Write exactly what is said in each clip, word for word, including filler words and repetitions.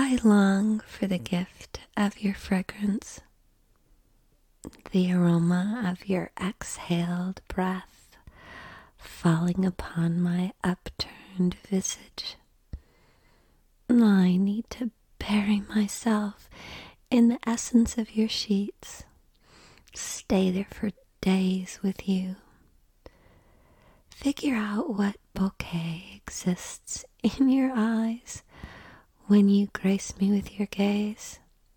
I long for the gift of your fragrance, the aroma of your exhaled breath falling upon my upturned visage. I need to bury myself in the essence of your sheets, stay there for days with you. Figure out what bouquet exists in your eyes when you grace me with your gaze.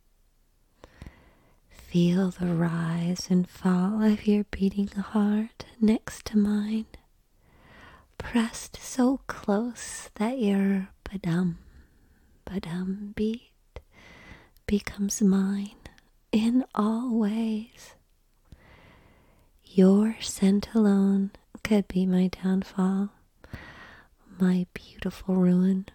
Feel the rise and fall of your beating heart next to mine, pressed so close that your ba-dum, ba-dum beat becomes mine in all ways. Your scent alone could be my downfall, my beautiful ruin.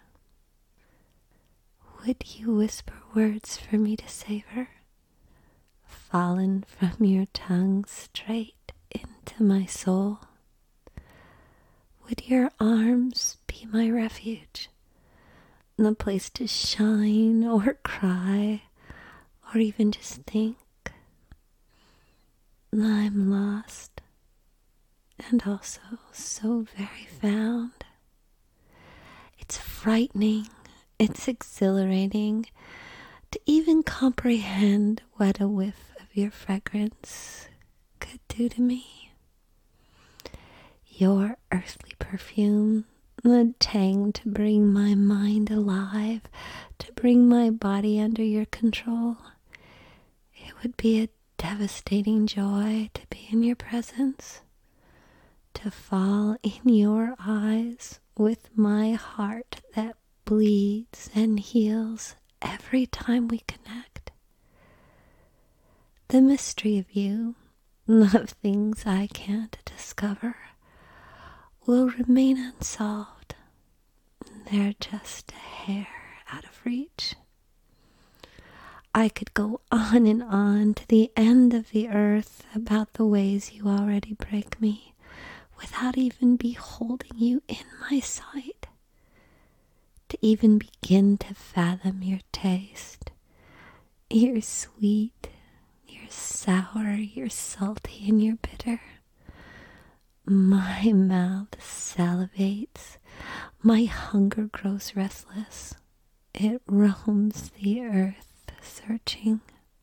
Would you whisper words for me to savor, fallen from your tongue straight into my soul? Would your arms be my refuge, the place to shine or cry, or even just think? I'm lost, and also so very found. It's frightening, it's exhilarating to even comprehend what a whiff of your fragrance could do to me. Your earthly perfume, the tang to bring my mind alive, to bring my body under your control. It would be a devastating joy to be in your presence, to fall in your eyes with my heart that bleeds and heals every time we connect. The mystery of you, of things I can't discover, will remain unsolved. They're just a hair out of reach. I could go on and on to the end of the earth about the ways you already break me without even beholding you in my sight. To even begin to fathom your taste, your sweet, your sour, your salty, and your bitter. My mouth salivates, my hunger grows restless. It roams the earth searching.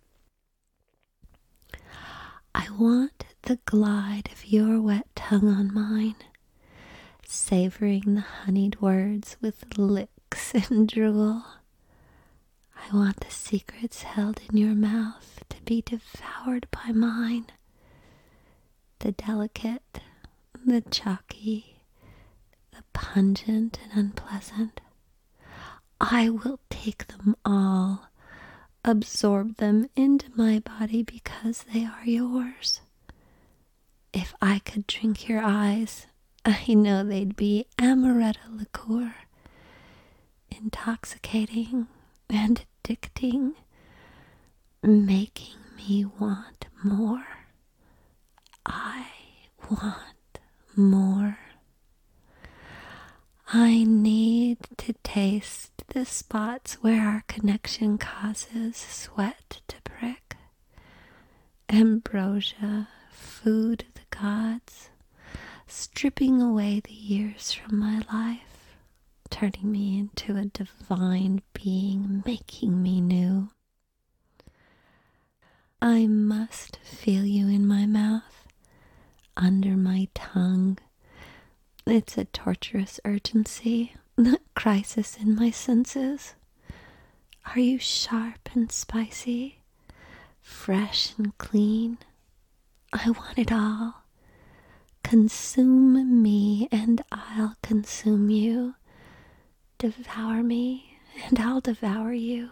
I want the glide of your wet tongue on mine, savoring the honeyed words with licks and drool. I want the secrets held in your mouth to be devoured by mine, the delicate, the chalky, the pungent and unpleasant. I will take them all, absorb them into my body because they are yours. If I could drink your eyes, I know they'd be amaretto liqueur, intoxicating and addicting, making me want more. I want more. I need to taste the spots where our connection causes sweat to prick. Ambrosia, food of the gods, stripping away the years from my life, turning me into a divine being, making me new. I must feel you in my mouth, under my tongue. It's a torturous urgency, a crisis in my senses. Are you sharp and spicy, fresh and clean? I want it all. Consume me and I'll consume you. Devour me and I'll devour you.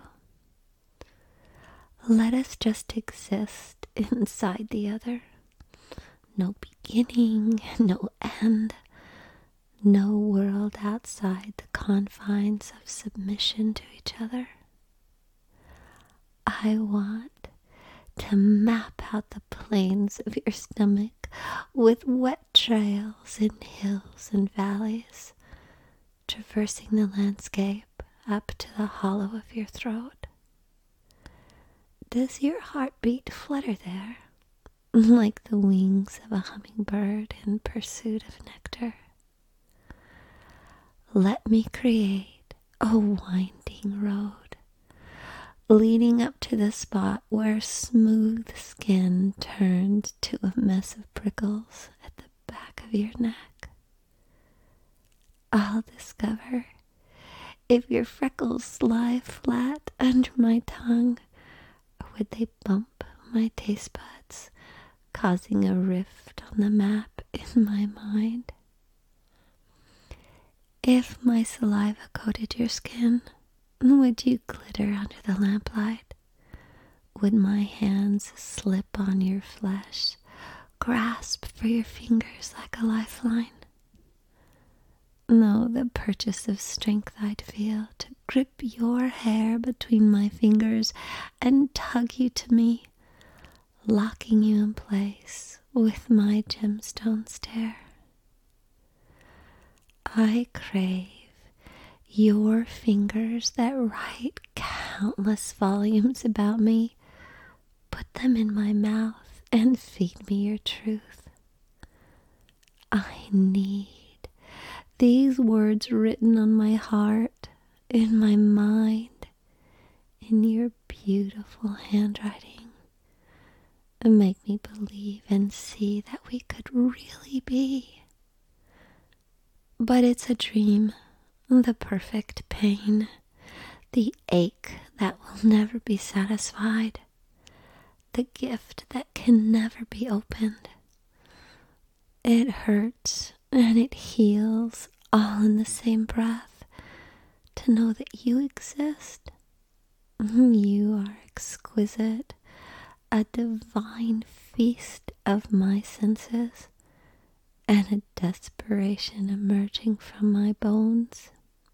Let us just exist inside the other. No beginning, no end. No world outside the confines of submission to each other. I want to map out the plains of your stomach with wet trails and hills and valleys, traversing the landscape up to the hollow of your throat. Does your heartbeat flutter there, like the wings of a hummingbird in pursuit of nectar? Let me create a winding road, leading up to the spot where smooth skin turns to a mess of prickles at the back of your neck. I'll discover if your freckles lie flat under my tongue, or would they bump my taste buds, causing a rift on the map in my mind. If my saliva coated your skin, would you glitter under the lamplight? Would my hands slip on your flesh, grasp for your fingers like a lifeline? No, the purchase of strength I'd feel to grip your hair between my fingers and tug you to me, locking you in place with my gemstone stare. I crave your fingers that write countless volumes about me. Put them in my mouth and feed me your truth. I need these words written on my heart, in my mind, in your beautiful handwriting. And make me believe and see that we could really be. But it's a dream, the perfect pain, the ache that will never be satisfied, the gift that can never be opened. It hurts and it heals all in the same breath to know that you exist. You are exquisite, a divine feast of my senses, and a desperation emerging from my bones.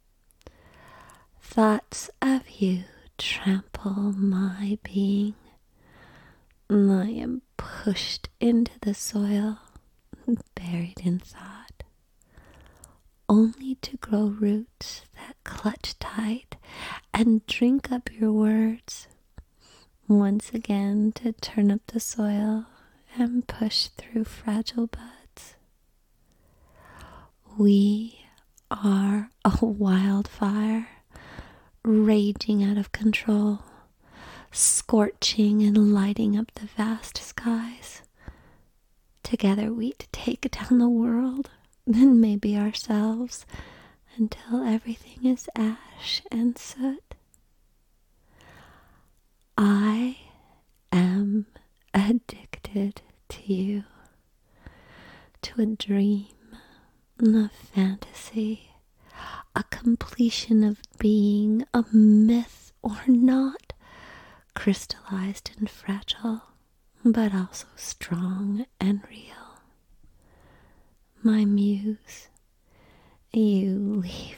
Thoughts of you trample my being. I am pushed into the soil, buried in thought, only to grow roots that clutch tight and drink up your words, once again to turn up the soil and push through fragile buds. We are a wildfire, raging out of control, scorching and lighting up the vast skies. Together we'd take down the world, then maybe ourselves, until everything is ash and soot. I am addicted to you, to a dream, a fantasy, a completion of being, a myth or not, crystallized and fragile, but also strong and real. My muse, you leave